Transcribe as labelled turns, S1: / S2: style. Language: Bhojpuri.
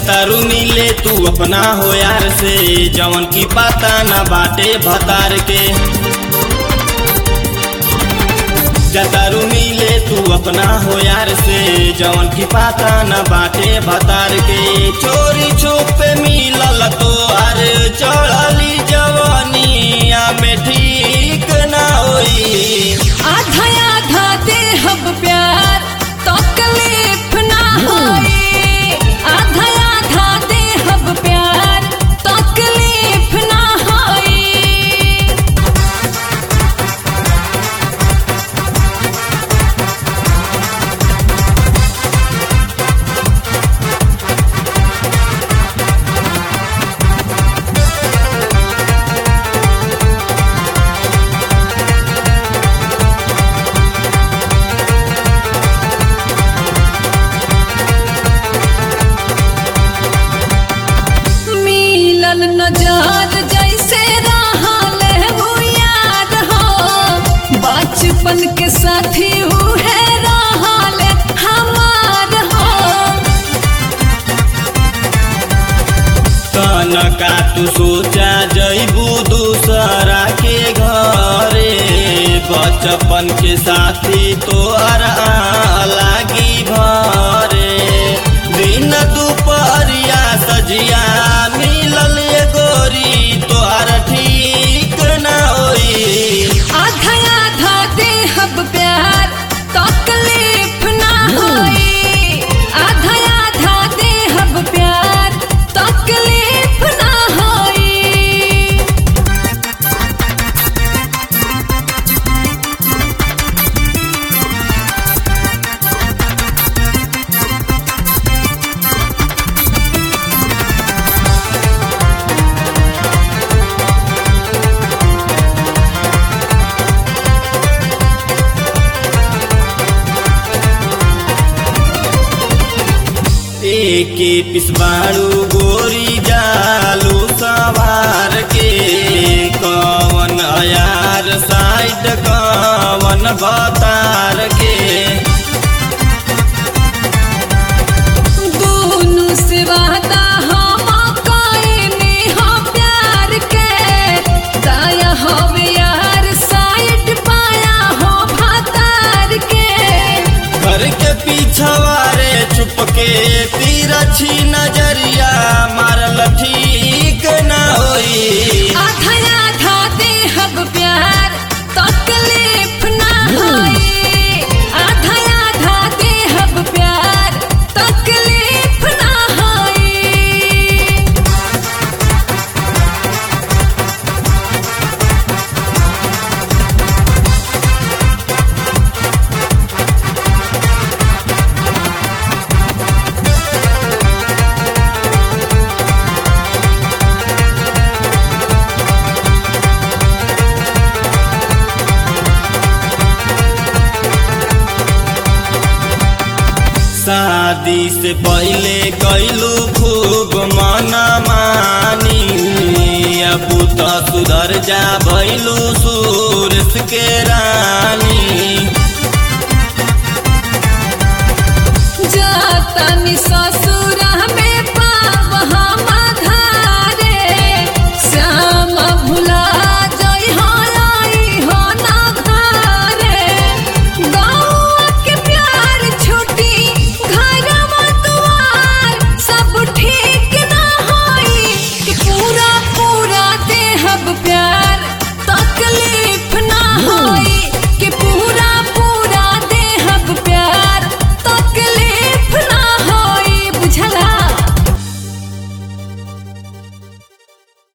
S1: जतारू मिले तू अपना हो यार से, जवन की पता न बाटे भतार के। जतारू मिले तू अपना हो यार से, जवन की पता न बाटे भतार के। चोरी छुपे मिलल तो आर चढ़ली जवानिया में ठीक ना होई।
S2: आधा आधा देहब प्यार तकलीफ ना होई। आधा आधा देहब प्यार तकलीफ ना होई। मिलल नजर जैसे रहल हो याद हो, बचपन के साथी उहे रहल हमार हो।
S1: तनका तू सोचा जइबू दूसरा के घरे, बचपन के साथी तोहर लागी भरे। दिन दुपहरिया सजिया मिलल ये गोरी तोहर ठीक न होई।
S2: आधा आधा देहब प्यार तकलीफ ना होई। आधा आधा देहब प्यार तकलीफ ना होई।
S1: एके पिसबाड़ू गोरी जालू सवार के, कवन यार साइड कवन बतार के।
S2: दोनों से वादा हम कइनी हो प्यार के, दाया हो यार साइड पाया हो भतार के।
S1: घर के पीछवारे चुपके तिरछी नजरिया मारल ठीक न होई।
S2: आधा आधा देहब प्यार तकलीफ ना होई। आधा आधा देहब प्यार तकलीफ ना होई।
S1: शादी से पहले कैलू खूब मना मानी, अब तो सुधर जा भैलू सूरज के रानी।
S2: जातानी ससुर